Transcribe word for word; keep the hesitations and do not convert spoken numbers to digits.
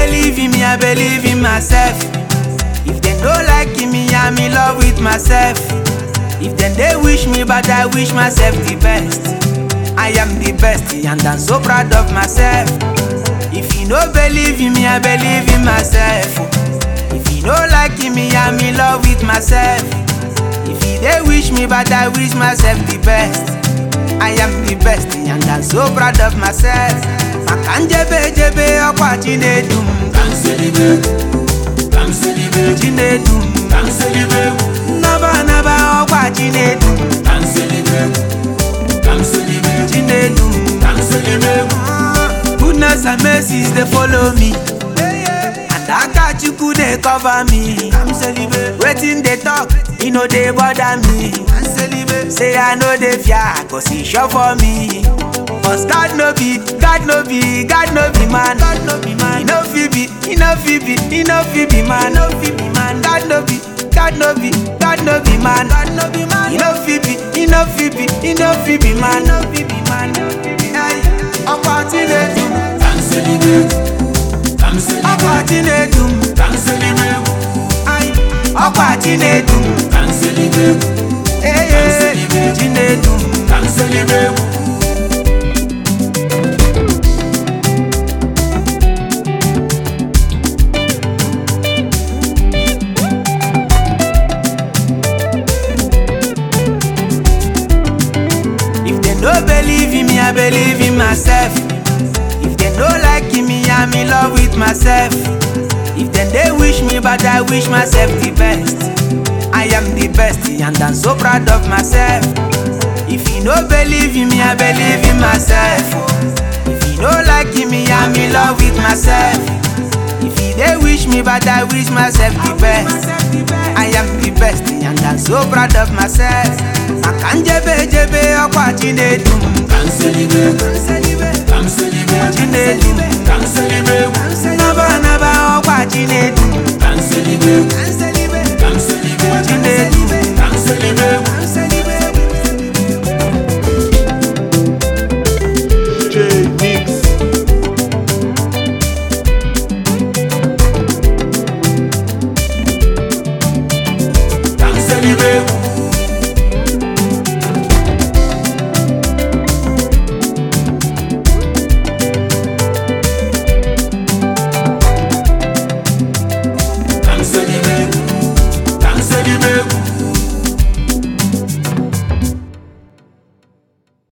believe in me, I believe in myself. If they don't like me, I'm in love with myself. If then they wish me bad, I wish myself the best. I am the best and I'm so proud of myself. If you don't believe in me, I believe in myself. If you don't like me, I'm in love with myself. If you they wish me bad, I wish myself the best. I am the best and I'm so proud of myself. Makanjebe jebe okwa chinedum. Come celebrate, come celebrate, Chinedum. come celebrate, Naba naba okwa chinedum. come celebrate, come celebrate, Chinedum. come celebrate. Goodness and mercies they follow me, and I got you could they cover me. I'm celebrate. Waiting they talk, you know they bother me. I'm celebrate. Say I know they fear, cause he sure for me. Cause God no be, God no be, God no be man. God no be man. He no fi be, he no fi be, he no fi be man. No fi be man. God no be, God no be, God no be man. God no be man. He no fi be, he no fi be, he no fi be man. No fi be man. Hey, opportunity. Come celebrate, come celebrate, Opportunity. come celebrate, Aye, opportunity. come celebrate, Hey, hey, opportunity. come celebrate. If they don't believe in me, I believe in myself. If they don't like me, I'm in love with myself. If then they wish me bad, I wish myself the best. I am the best and I'm so proud of myself. If you don't believe in me, I believe in myself. If you don't like me, I'm in love with myself. If you they wish me bad, I wish myself the best. I am the best and I'm so proud of myself. Makanjebe jebe okwa chinedum. Come celebrate, come celebrate, Chinedum. come celebrate, Naba naba okwa chinedum.